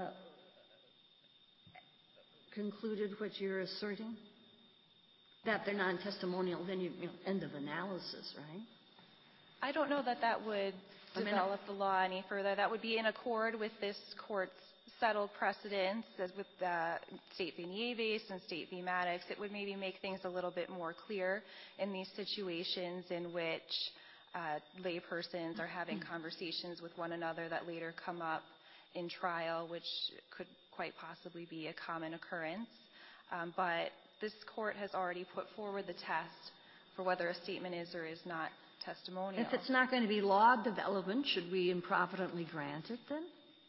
concluded what you're asserting? That they're non-testimonial, then you end of analysis, right? I don't know that that would develop the law any further. That would be in accord with this court's settled precedents, as with State v. Nieves and State v. Maddox. It would maybe make things a little bit more clear in these situations in which laypersons are having conversations with one another that later come up in trial, which could quite possibly be a common occurrence. But this court has already put forward the test for whether a statement is or is not testimonial. If it's not going to be law development, should we improvidently grant it then?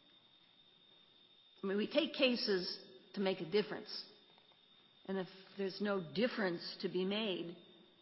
I mean, we take cases to make a difference. And if there's no difference to be made,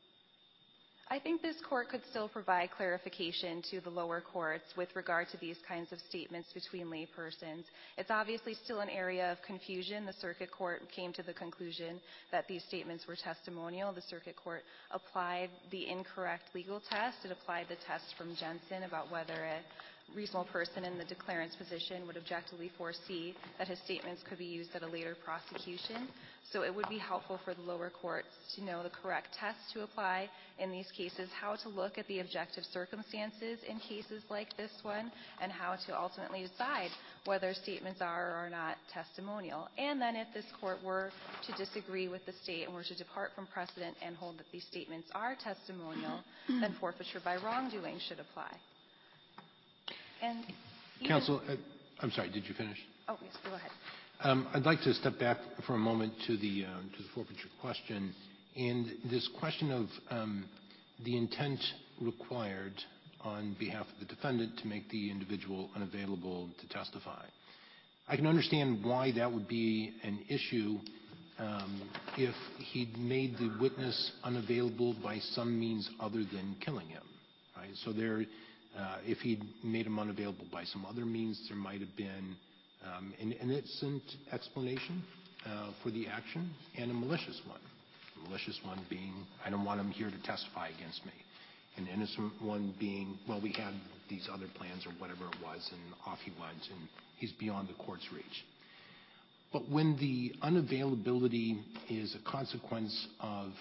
I think this court could still provide clarification to the lower courts with regard to these kinds of statements between laypersons. It's obviously still an area of confusion. The circuit court came to the conclusion that these statements were testimonial. The circuit court applied the incorrect legal test. It applied the test from Jensen about whether a reasonable person in the declarant's position would objectively foresee that his statements could be used at a later prosecution. So it would be helpful for the lower courts to know the correct test to apply in these cases, how to look at the objective circumstances in cases like this one, and how to ultimately decide whether statements are or are not testimonial. And then if this court were to disagree with the state and were to depart from precedent and hold that these statements are testimonial, then forfeiture by wrongdoing should apply. And Counsel, I'm sorry, did you finish? Oh, yes, go ahead. I'd like to step back for a moment to the forfeiture question, and this question of the intent required on behalf of the defendant to make the individual unavailable to testify. I can understand why that would be an issue if he'd made the witness unavailable by some means other than killing him, right? So if he'd made him unavailable by some other means, there might have been an innocent explanation for the action and a malicious one. The malicious one being, I don't want him here to testify against me. An innocent one being, well, we had these other plans or whatever it was, and off he went, and he's beyond the court's reach. But when the unavailability is a consequence of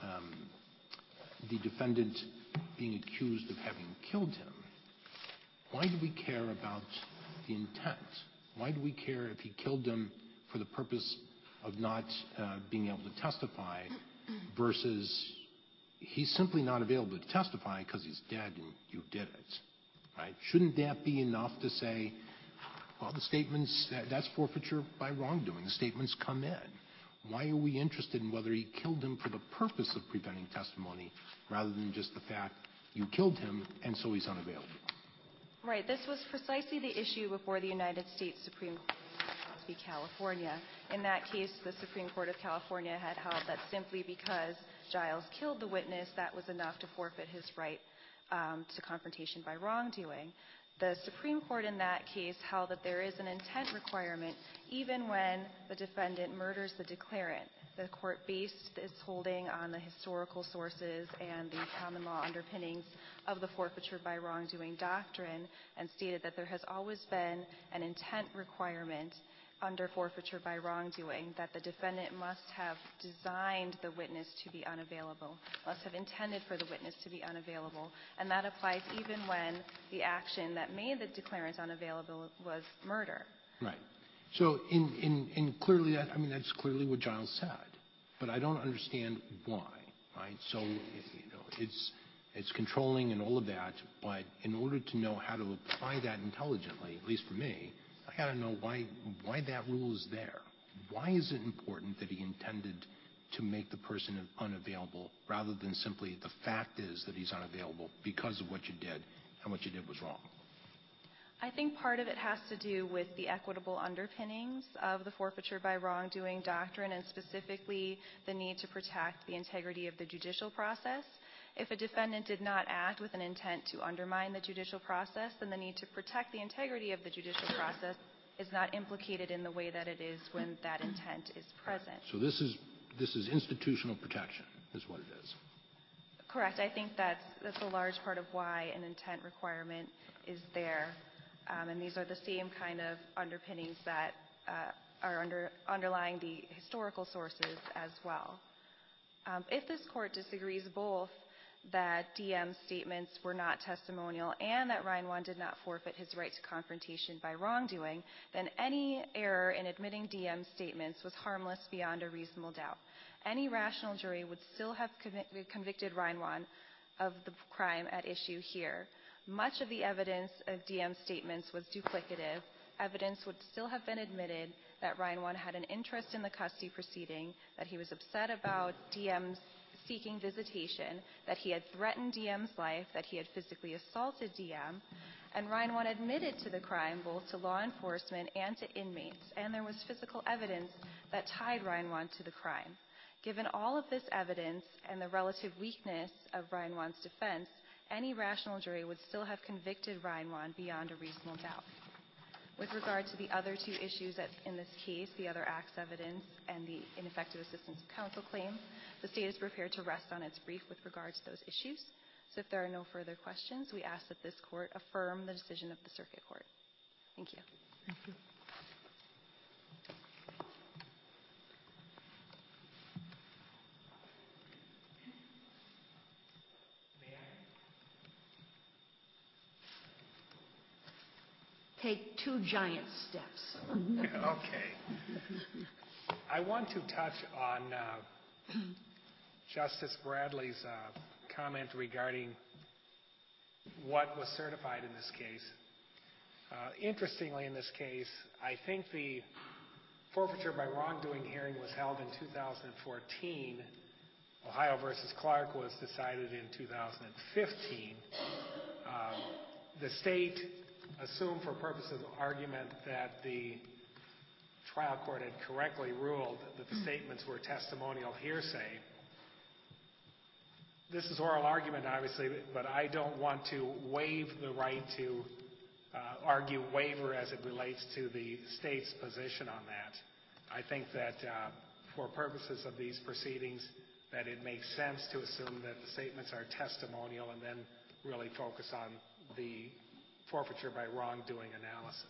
the defendant being accused of having killed him, why do we care about the intent? Why do we care if he killed him for the purpose of not being able to testify versus he's simply not available to testify because he's dead and you did it, right? Shouldn't that be enough to say, well, the statements, that's forfeiture by wrongdoing. The statements come in. Why are we interested in whether he killed him for the purpose of preventing testimony rather than just the fact you killed him and so he's unavailable? Right. This was precisely the issue before the United States Supreme Court of California. In that case, the Supreme Court of California had held that simply because Giles killed the witness, that was enough to forfeit his right to confrontation by wrongdoing. The Supreme Court in that case held that there is an intent requirement even when the defendant murders the declarant. The court based its holding on the historical sources and the common law underpinnings of the forfeiture by wrongdoing doctrine and stated that there has always been an intent requirement under forfeiture by wrongdoing, that the defendant must have designed the witness to be unavailable, must have intended for the witness to be unavailable, and that applies even when the action that made the declarant unavailable was murder. Right. So in clearly that, I mean, that's clearly what Giles said, but I don't understand why, right? So, it's controlling and all of that, but in order to know how to apply that intelligently, at least for me, I got to know why that rule is there. Why is it important that he intended to make the person unavailable rather than simply the fact is that he's unavailable because of what you did and what you did was wrong? I think part of it has to do with the equitable underpinnings of the forfeiture by wrongdoing doctrine and specifically the need to protect the integrity of the judicial process. If a defendant did not act with an intent to undermine the judicial process, then the need to protect the integrity of the judicial process is not implicated in the way that it is when that intent is present. So this is institutional protection, is what it is. Correct. I think that's a large part of why an intent requirement is there. And these are the same kind of underpinnings that are underlying the historical sources as well. If this court disagrees both that DM's statements were not testimonial and that Reinwan did not forfeit his right to confrontation by wrongdoing, then any error in admitting DM's statements was harmless beyond a reasonable doubt. Any rational jury would still have convicted Reinwan of the crime at issue here. Much of the evidence of DM's statements was duplicative. Evidence would still have been admitted that Reinwan had an interest in the custody proceeding, that he was upset about DM's seeking visitation, that he had threatened DM's life, that he had physically assaulted DM, and Reinwan admitted to the crime both to law enforcement and to inmates, and there was physical evidence that tied Reinwan to the crime. Given all of this evidence and the relative weakness of Reinwan's defense, any rational jury would still have convicted Reinwan beyond a reasonable doubt. With regard to the other two issues in this case, the other acts evidence and the ineffective assistance of counsel claim, the state is prepared to rest on its brief with regard to those issues. So if there are no further questions, we ask that this court affirm the decision of the circuit court. Thank you. Thank you. Take two giant steps. Okay. I want to touch on Justice Bradley's comment regarding what was certified in this case. Interestingly, in this case, I think the forfeiture by wrongdoing hearing was held in 2014. Ohio versus Clark was decided in 2015. The state assumed for purposes of argument that the trial court had correctly ruled that the statements were testimonial hearsay. This is oral argument, obviously, but I don't want to waive the right to argue waiver as it relates to the state's position on that. I think that for purposes of these proceedings, that it makes sense to assume that the statements are testimonial and then really focus on the forfeiture by wrongdoing analysis.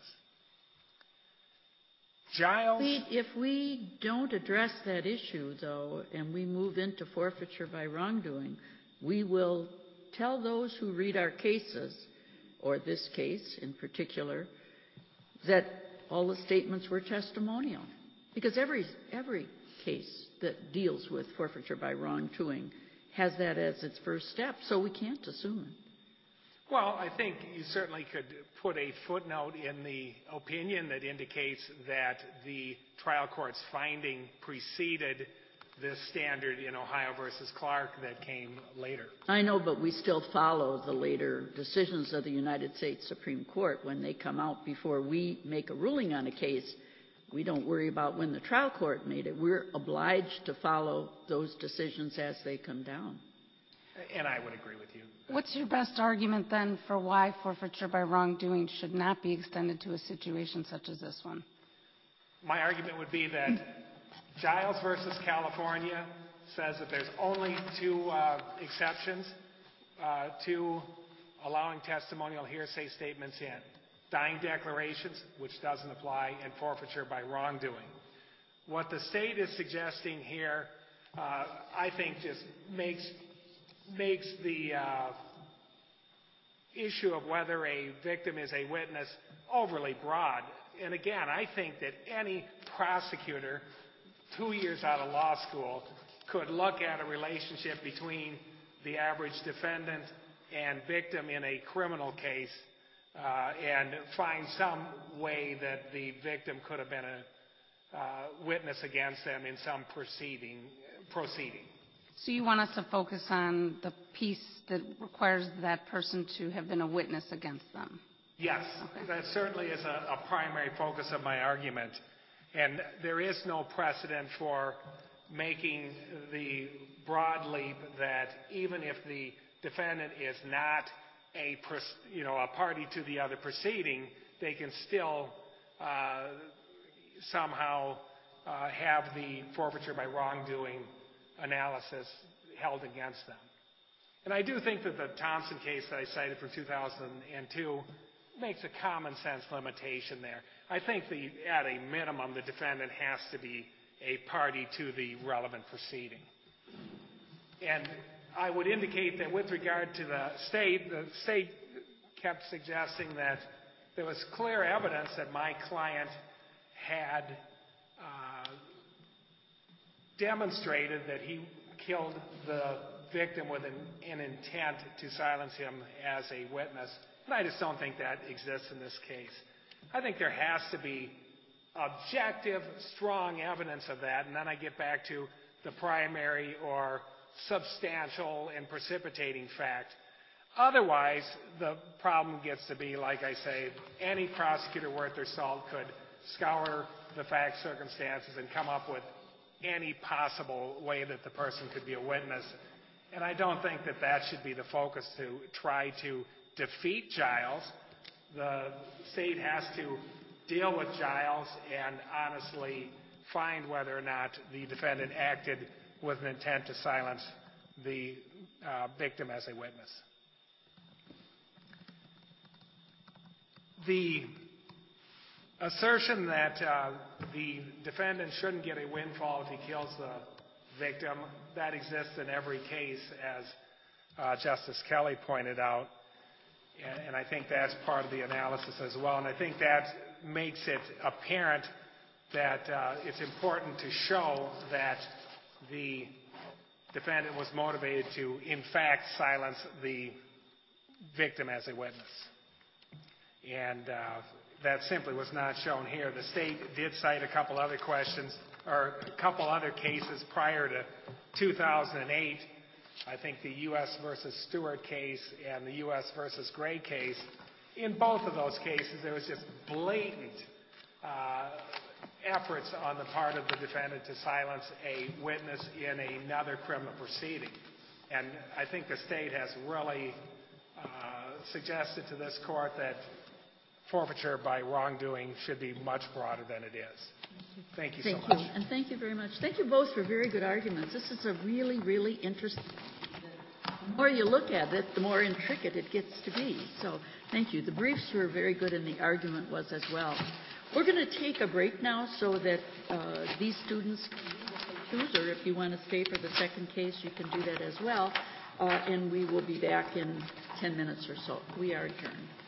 Giles? If we don't address that issue, though, and we move into forfeiture by wrongdoing, we will tell those who read our cases, or this case in particular, that all the statements were testimonial. Because every case that deals with forfeiture by wrongdoing has that as its first step, so we can't assume it. Well, I think you certainly could put a footnote in the opinion that indicates that the trial court's finding preceded this standard in Ohio versus Clark that came later. I know, but we still follow the later decisions of the United States Supreme Court. When they come out before we make a ruling on a case, we don't worry about when the trial court made it. We're obliged to follow those decisions as they come down. And I would agree with you. What's your best argument then for why forfeiture by wrongdoing should not be extended to a situation such as this one? My argument would be that Giles versus California says that there's only two exceptions to allowing testimonial hearsay statements in. Dying declarations, which doesn't apply, and forfeiture by wrongdoing. What the state is suggesting here, I think, just makes the issue of whether a victim is a witness overly broad. And again, I think that any prosecutor 2 years out of law school could look at a relationship between the average defendant and victim in a criminal case and find some way that the victim could have been a witness against them in some proceeding. So you want us to focus on the piece that requires that person to have been a witness against them? Yes, okay. That certainly is a primary focus of my argument. And there is no precedent for making the broad leap that even if the defendant is not a party to the other proceeding, they can still somehow have the forfeiture by wrongdoing analysis held against them. And I do think that the Thompson case that I cited from 2002 makes a common sense limitation there. I think at a minimum the defendant has to be a party to the relevant proceeding. And I would indicate that with regard to the state kept suggesting that there was clear evidence that my client had demonstrated that he killed the victim with an intent to silence him as a witness. And I just don't think that exists in this case. I think there has to be objective, strong evidence of that, and then I get back to the primary or substantial and precipitating fact. Otherwise, the problem gets to be, like I say, any prosecutor worth their salt could scour the facts, circumstances, and come up with any possible way that the person could be a witness. And I don't think that that should be the focus to try to defeat Giles. The state has to deal with Giles and honestly find whether or not the defendant acted with an intent to silence the victim as a witness. The assertion that the defendant shouldn't get a windfall if he kills the victim, that exists in every case, as Justice Kelly pointed out. And I think that's part of the analysis as well. And I think that makes it apparent that it's important to show that the defendant was motivated to, in fact, silence the victim as a witness. And that simply was not shown here. The state did cite a couple other questions, or a couple other cases prior to 2008. I think the U.S. versus Stewart case and the U.S. versus Gray case. In both of those cases, there was just blatant efforts on the part of the defendant to silence a witness in another criminal proceeding. And I think the state has really suggested to this court that forfeiture by wrongdoing should be much broader than it is. Thank you so much. Thank you, and thank you very much. Thank you both for very good arguments. This is a really, really interesting. The more you look at it, the more intricate it gets to be. So thank you. The briefs were very good, and the argument was as well. We're going to take a break now so that these students can choose, or if you want to stay for the second case, you can do that as well. And we will be back in 10 minutes or so. We are adjourned.